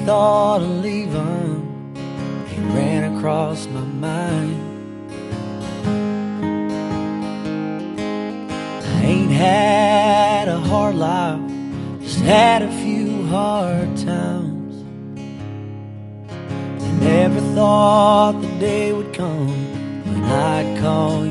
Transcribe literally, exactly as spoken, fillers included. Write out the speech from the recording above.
thought of leaving, it ran across my mind. I ain't had a hard life, just had a few hard times. I never thought the day would come when I'd call